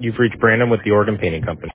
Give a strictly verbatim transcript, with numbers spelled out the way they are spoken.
You've reached Brandon with the Oregon Painting Company.